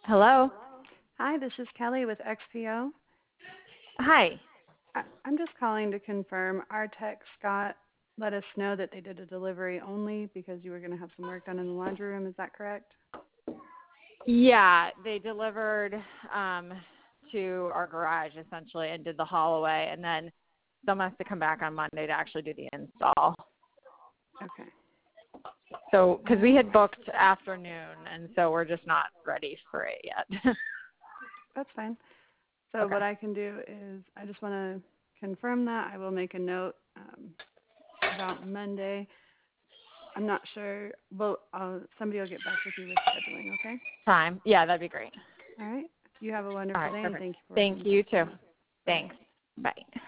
Hello. Hi, this is Kelly with XPO. Hi. I'm just calling to confirm our tech Scott let us know that they did a delivery only because you were going to have some work done in the laundry room. Is that correct? Yeah, they delivered to our garage essentially and did the haul away, and then someone has to come back on Monday to actually do the install. Okay. So, because we had booked afternoon, and so we're just not ready for it yet. That's fine. So Okay. what I can do is I just want to confirm that. I will make a note about Monday. I'm not sure. Well, somebody will get back with you with scheduling, okay? Time. Yeah, that'd be great. All right. You have a All wonderful right, day, and perfect. thank you for Thank working with you too. XPO. Bye-bye. Thanks. Bye.